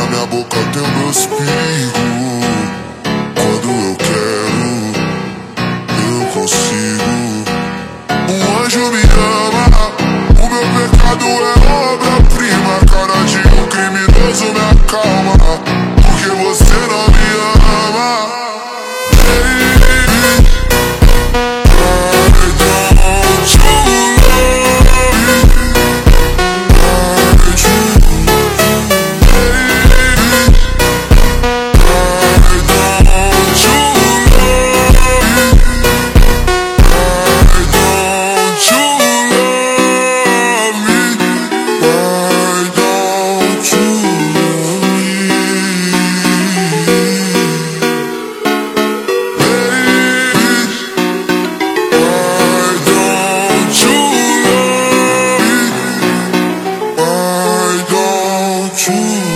na minha boca tem meu espirro. Quando eu quero, eu consigo. Um anjo me ama, o meu pecado é obra-prima. Cara de um criminoso me acalma, porque você não me ama. Baby, I don't you love me? I do. True.